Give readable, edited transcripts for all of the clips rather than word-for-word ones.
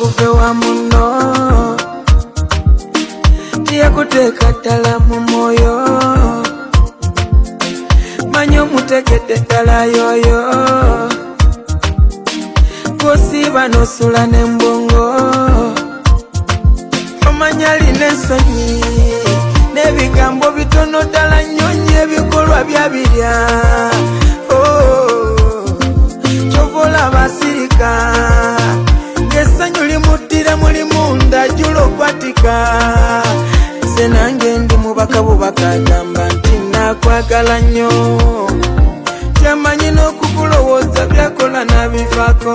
kuve wa muno tiya kuteka ddala mu moyo manyo mutegedde ddala yoyo kosiba nosula nembongo omanya line ensonyi n'ebigambo bitono ddala nnyonyi ebikolwa byabirya kyovola basirika ng'essanyu limuttira muli munda jjulo okwatika nze nange ndi mubaka bubaka agamba nti nakwagala nnyo kyamanyi n'okukulowooza byakola nabivaako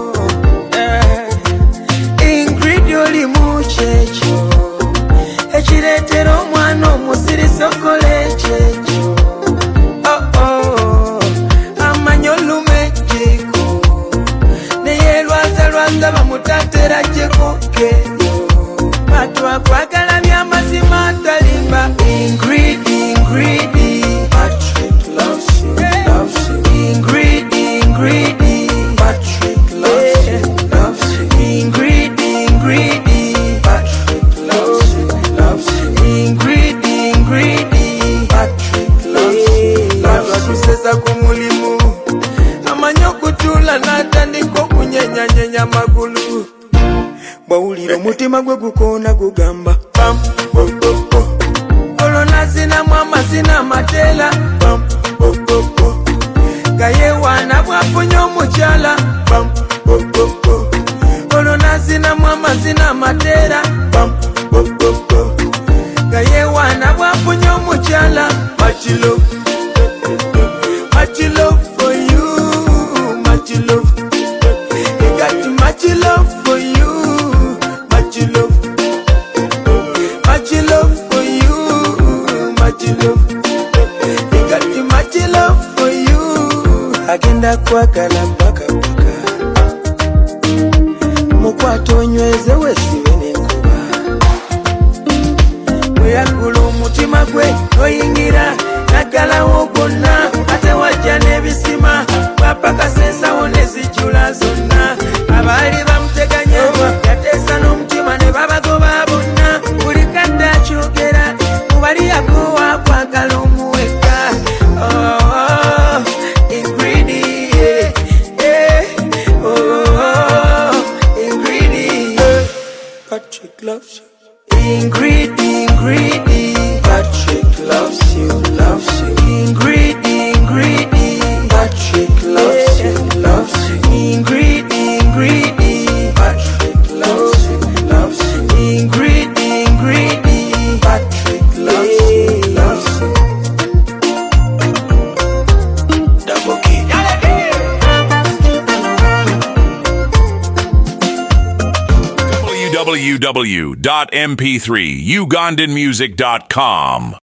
Ingrid olimu kyekyo ekireetera omwana omusirisa okola ekyekyo amanyi olumu ejjiiko neyelwazalwaza bamutatera gyekokeyo batwakwagala byamazima atalimba Ingrid Patrick loves you, loves you. Ingrid Patrick loves you, loves you. Ingrid Patrick loves you, loves you. Ingrid Patrick loves you, loves you. Tusesa kumulimu amanyi okutula n'atandika okunyenyanyenya magulu bwawulira omutima gwe gukoona gugamba pam popopo olona zinamu amazina amatela pam popopo gayewaana bwafunye omukyala pam popopo olona zinamu amazina amatera pam popopo gayewaana bwafunye omukyala much love for you much love you got much love for you much love for you much love you got much love for you agenda kwagala mpaka mukwata onyweze wesibe n'enkuba bweyagula omutima gwe oyingira naggalawo gonna ate wajja n'ebisima bwapakasa ensawo ne zijjula zonna abaali bamuteganya yateesa n'omutima ne babagoba bonna buli kadde akyogera mubali yakoowa kwagala omuweka Ingrid Patrick loves you. Ingrid Patrick loves you, loves you. Ingrid Patrick loves you, loves you. Ingrid Patrick loves you, loves you. Ingrid Patrick loves you, loves you. Double key. www.mp3ugandanmusic.com